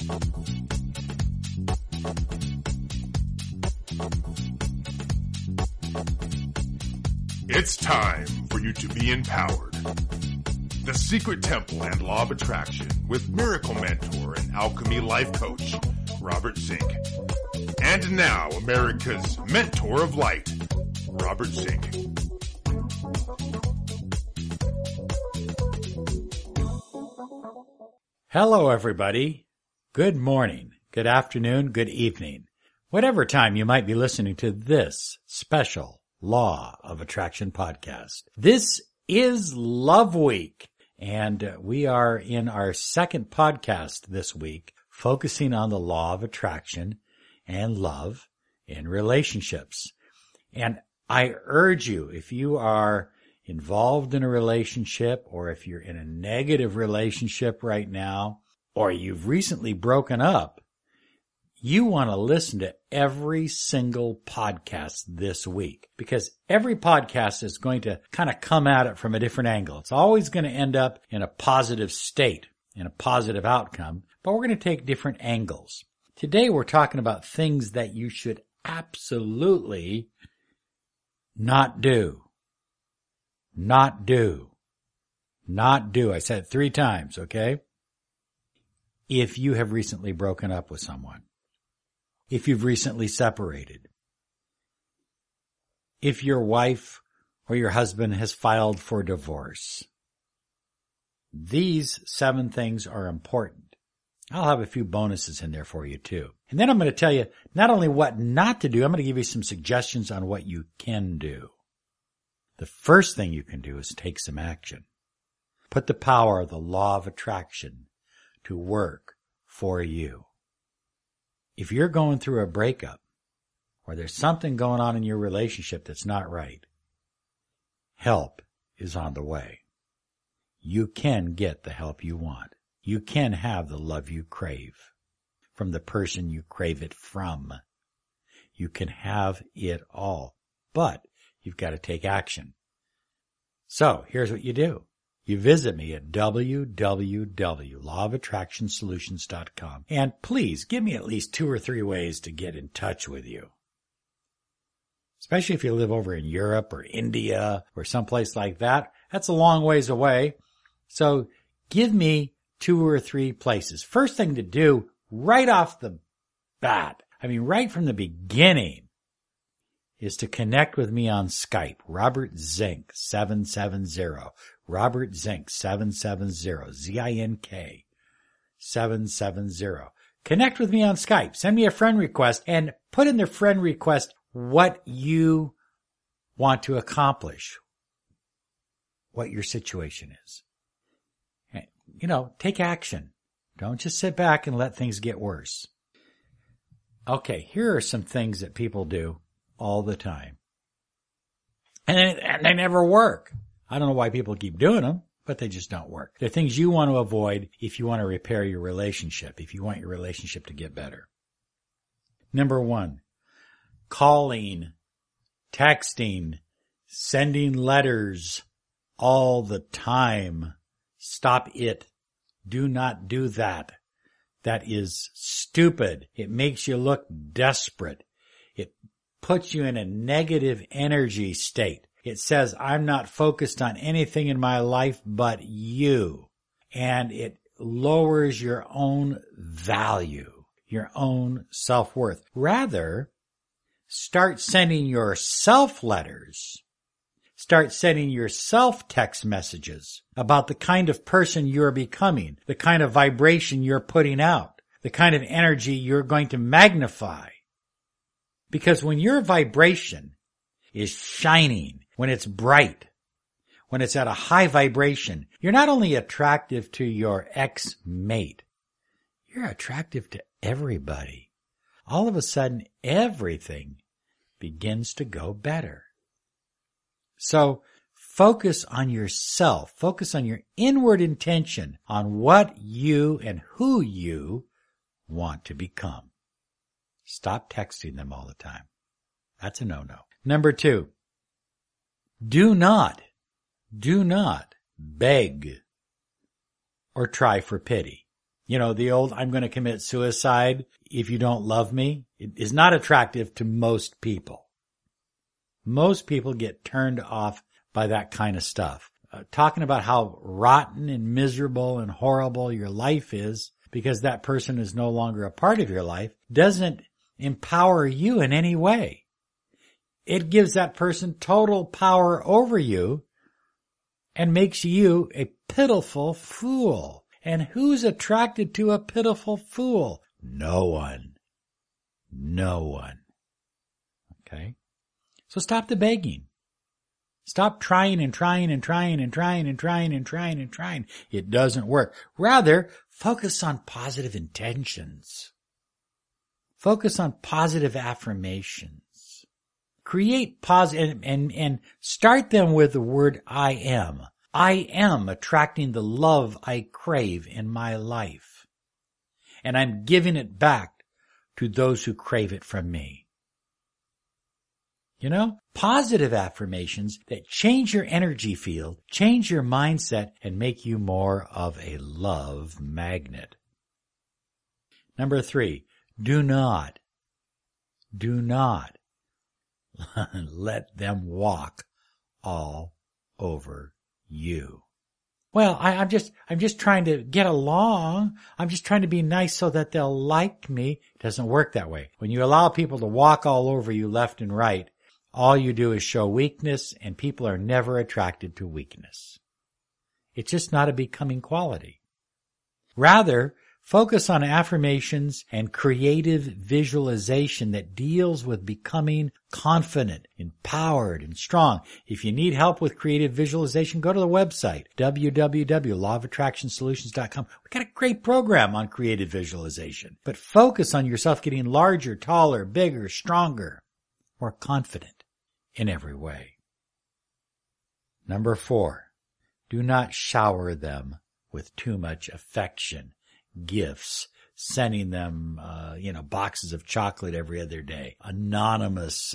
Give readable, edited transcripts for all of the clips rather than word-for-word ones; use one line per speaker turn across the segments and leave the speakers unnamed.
It's time for you to be empowered. The Secret Temple and Law of Attraction with Miracle Mentor and Alchemy Life Coach, Robert Zink. And now, America's Mentor of Light, Robert Zink.
Hello, everybody. Good morning, good afternoon, good evening. Whatever time you might be listening to this special Law of Attraction podcast. This is Love Week, and we are in our second podcast this week, focusing on the Law of Attraction and love in relationships. And I urge you, if you are involved in a relationship, or if you're in a negative relationship right now, or you've recently broken up, you want to listen to every single podcast this week, because every podcast is going to kind of come at it from a different angle. It's always going to end up in a positive state, in a positive outcome, but we're going to take different angles. Today we're talking about things that you should absolutely not do. Not do. Not do. I said it 3 times, okay? If you have recently broken up with someone. If you've recently separated. If your wife or your husband has filed for divorce. These 7 things are important. I'll have a few bonuses in there for you too. And then I'm going to tell you not only what not to do, I'm going to give you some suggestions on what you can do. The first thing you can do is take some action. Put the power of the Law of Attraction to work for you. If you're going through a breakup, or there's something going on in your relationship that's not right, help is on the way. You can get the help you want. You can have the love you crave from the person you crave it from. You can have it all, but you've got to take action. So here's what you do. You visit me at www.lawofattractionsolutions.com, and please give me at least 2 or 3 ways to get in touch with you. Especially if you live over in Europe or India or someplace like that. That's a long ways away. So give me 2 or 3 places. First thing to do right off the bat, right from the beginning, is to connect with me on Skype, Robert Zink 770. Robert Zink 770, Z-I-N-K 770. Connect with me on Skype. Send me a friend request and put in the friend request what you want to accomplish, what your situation is. Take action. Don't just sit back and let things get worse. Okay, here are some things that people do all the time. And they never work. I don't know why people keep doing them, but they just don't work. They're things you want to avoid if you want to repair your relationship, if you want your relationship to get better. Number 1, calling, texting, sending letters all the time. Stop it. Do not do that. That is stupid. It makes you look desperate. It puts you in a negative energy state. It says, I'm not focused on anything in my life but you. And it lowers your own value, your own self-worth. Rather, start sending yourself letters. Start sending yourself text messages about the kind of person you're becoming, the kind of vibration you're putting out, the kind of energy you're going to magnify. Because when your vibration is shining, when it's bright, when it's at a high vibration, you're not only attractive to your ex-mate, you're attractive to everybody. All of a sudden, everything begins to go better. So focus on yourself. Focus on your inward intention on what you and who you want to become. Stop texting them all the time. That's a no-no. Number 2, do not beg or try for pity. You know, the old, I'm going to commit suicide if you don't love me, it is not attractive to most people. Most people get turned off by that kind of stuff. Talking about how rotten and miserable and horrible your life is because that person is no longer a part of your life doesn't empower you in any way. It gives that person total power over you and makes you a pitiful fool. And who's attracted to a pitiful fool? No one. No one. Okay? So stop the begging. Stop trying and trying and trying and trying and trying and trying and trying. It doesn't work. Rather, focus on positive intentions. Focus on positive affirmations. Create positive and start them with the word I am. I am attracting the love I crave in my life. And I'm giving it back to those who crave it from me. You know, positive affirmations that change your energy field, change your mindset, and make you more of a love magnet. Number 3, do not let them walk all over you. Well, I'm just trying to get along. I'm just trying to be nice so that they'll like me. It doesn't work that way. When you allow people to walk all over you left and right, all you do is show weakness, and people are never attracted to weakness. It's just not a becoming quality. Rather, focus on affirmations and creative visualization that deals with becoming confident, empowered, and strong. If you need help with creative visualization, go to the website, www.lawofattractionsolutions.com. We've got a great program on creative visualization. But focus on yourself getting larger, taller, bigger, stronger, more confident in every way. Number 4, do not shower them with too much affection, gifts, sending them, boxes of chocolate every other day, anonymous,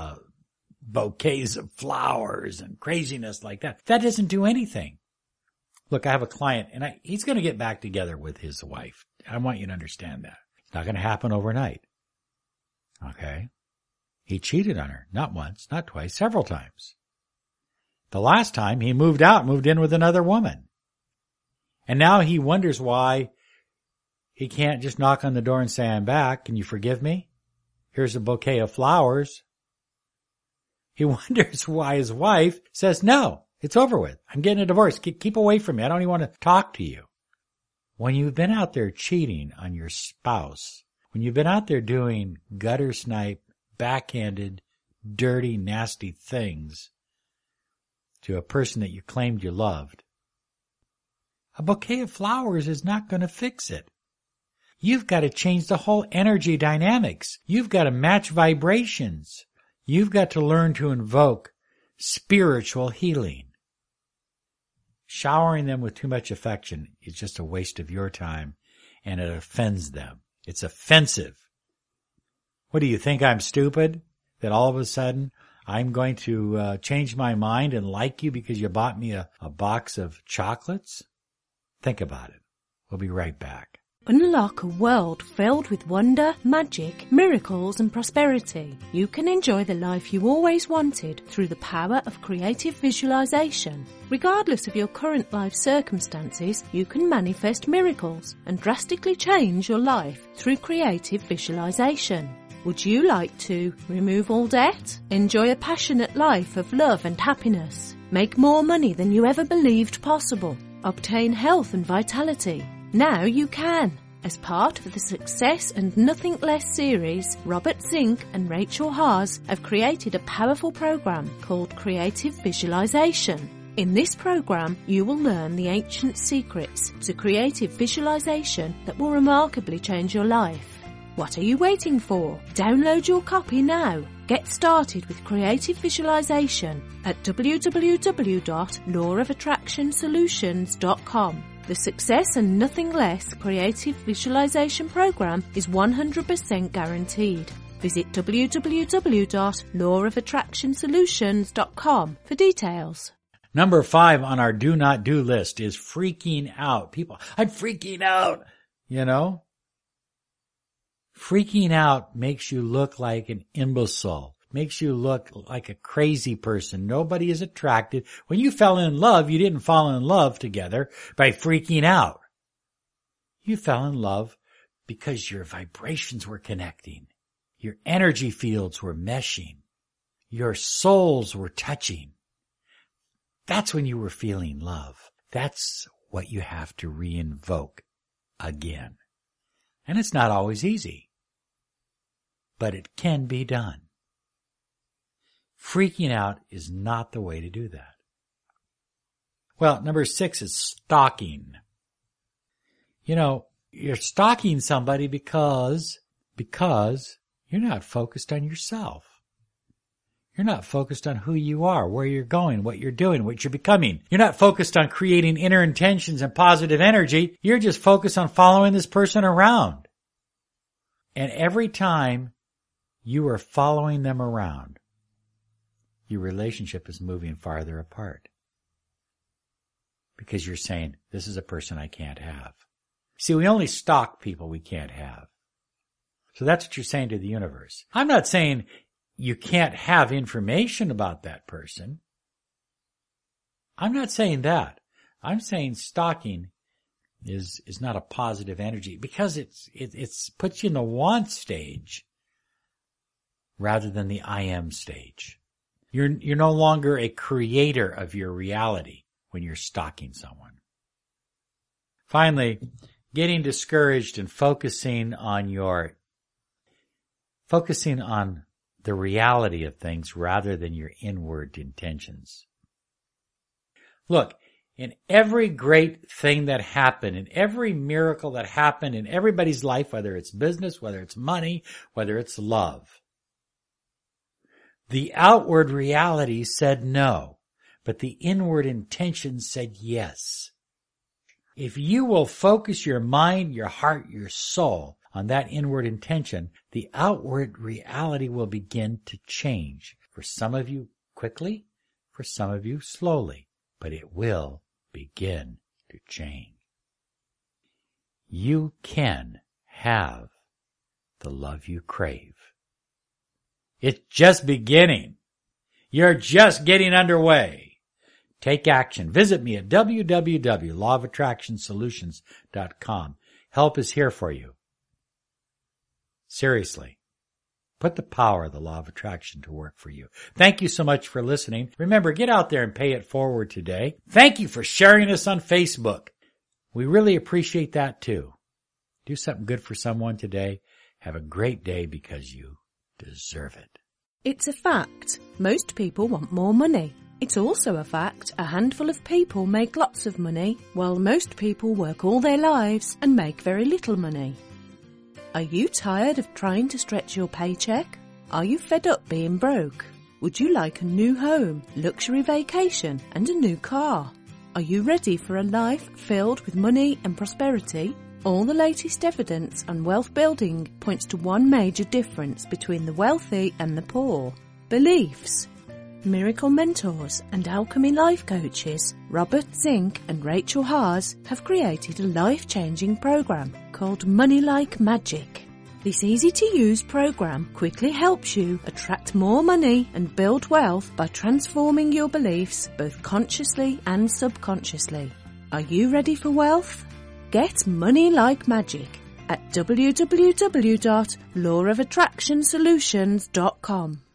bouquets of flowers and craziness like that. That doesn't do anything. Look, I have a client and he's going to get back together with his wife. I want you to understand that. It's not going to happen overnight. Okay? He cheated on her, not once, not twice, several times. The last time he moved in with another woman. And now he wonders why he can't just knock on the door and say, I'm back. Can you forgive me? Here's a bouquet of flowers. He wonders why his wife says, no, it's over with. I'm getting a divorce. Keep away from me. I don't even want to talk to you. When you've been out there cheating on your spouse, when you've been out there doing gutter snipe, backhanded, dirty, nasty things to a person that you claimed you loved, a bouquet of flowers is not going to fix it. You've got to change the whole energy dynamics. You've got to match vibrations. You've got to learn to invoke spiritual healing. Showering them with too much affection is just a waste of your time, and it offends them. It's offensive. What do you think, I'm stupid? That all of a sudden I'm going to change my mind and like you because you bought me a box of chocolates? Think about it. We'll be right back.
Unlock a world filled with wonder, magic, miracles and prosperity. You can enjoy the life you always wanted through the power of creative visualization. Regardless of your current life circumstances, you can manifest miracles and drastically change your life through creative visualization. Would you like to remove all debt? Enjoy a passionate life of love and happiness? Make more money than you ever believed possible? Obtain health and vitality? Now you can. As part of the Success and Nothing Less series, Robert Zink and Rachel Haas have created a powerful program called Creative Visualization. In this program, you will learn the ancient secrets to creative visualization that will remarkably change your life. What are you waiting for? Download your copy now. Get started with creative visualization at www.lawofattractionsolutions.com. The Success and Nothing Less creative visualization program is 100% guaranteed. Visit www.lawofattractionsolutions.com for details.
Number 5 on our do not do list is freaking out. People, I'm freaking out. you know? Freaking out makes you look like an imbecile, makes you look like a crazy person. Nobody is attracted. When you fell in love, you didn't fall in love together by freaking out. You fell in love because your vibrations were connecting. Your energy fields were meshing. Your souls were touching. That's when you were feeling love. That's what you have to re-invoke again. And it's not always easy, but it can be done. Freaking out is not the way to do that. Well, number 6 is stalking. You know, you're stalking somebody because you're not focused on yourself. You're not focused on who you are, where you're going, what you're doing, what you're becoming. You're not focused on creating inner intentions and positive energy. You're just focused on following this person around. And every time you are following them around, your relationship is moving farther apart. Because you're saying, this is a person I can't have. See, we only stalk people we can't have. So that's what you're saying to the universe. I'm not saying you can't have information about that person. I'm not saying that. I'm saying stalking is not a positive energy because it's puts you in the want stage rather than the I am stage. You're no longer a creator of your reality when you're stalking someone. Finally, getting discouraged and focusing on the reality of things rather than your inward intentions. Look, in every great thing that happened, in every miracle that happened in everybody's life, whether it's business, whether it's money, whether it's love, the outward reality said no, but the inward intention said yes. If you will focus your mind, your heart, your soul on that inward intention, the outward reality will begin to change. For some of you quickly, for some of you slowly, but it will begin to change. You can have the love you crave. It's just beginning. You're just getting underway. Take action. Visit me at www.lawofattractionsolutions.com. Help is here for you. Seriously. Put the power of the law of attraction to work for you. Thank you so much for listening. Remember, get out there and pay it forward today. Thank you for sharing us on Facebook. We really appreciate that too. Do something good for someone today. Have a great day because you deserve it.
It's a fact. Most people want more money. It's also a fact a handful of people make lots of money, while most people work all their lives and make very little money. Are you tired of trying to stretch your paycheck? Are you fed up being broke? Would you like a new home, luxury vacation, and a new car? Are you ready for a life filled with money and prosperity? All the latest evidence on wealth building points to one major difference between the wealthy and the poor: beliefs. Miracle mentors and alchemy life coaches Robert Zink and Rachel Haas have created a life-changing program called Money Like Magic. This easy-to-use program quickly helps you attract more money and build wealth by transforming your beliefs both consciously and subconsciously. Are you ready for wealth? Get Money Like Magic at www.lawofattractionsolutions.com.